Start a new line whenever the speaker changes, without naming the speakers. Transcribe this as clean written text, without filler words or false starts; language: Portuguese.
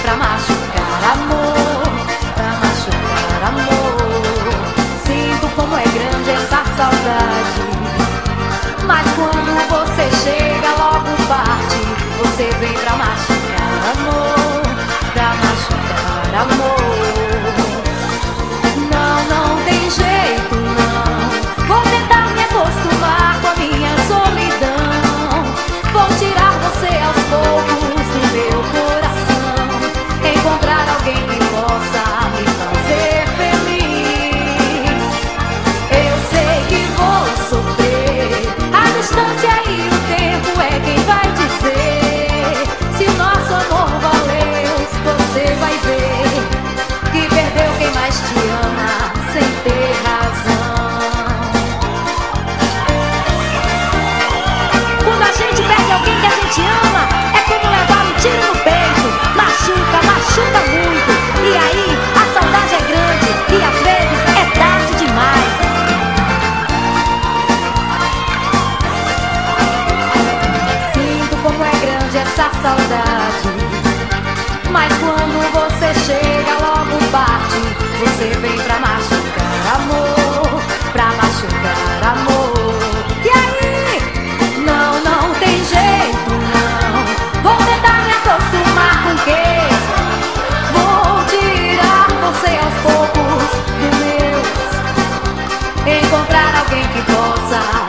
pra machucar, amor, pra machucar, amor. Sinto como é grande essa saudade, mas quando você chega logo parte. Você vem pra machucar, amor, pra machucar, amor. Não, não tem jeito, não. Vou tentar me acostumar com a minha solidão. Vou tirar você aos poucos do meu coração. Encontrar alguém que possa me fazer feliz. Eu sei que vou sofrer, a distância e o tempo é quem vai dizer se o nosso amor valeu. Você vai ver que perdeu quem mais te ama sem ter razão. Quando a gente perde alguém que a gente ama, é como levar um tiro no peito. Machuca, machuca muito. E aí a saudade é grande e às vezes é tarde demais. Sinto como é grande essa saudade, mas quando você chega logo parte. Você vem pra machucar, amor, pra machucar, amor. E aí? Não, não tem jeito, não. Vou tentar me acostumar com o quê? Vou tirar você aos poucos do meu. Encontrar alguém que possa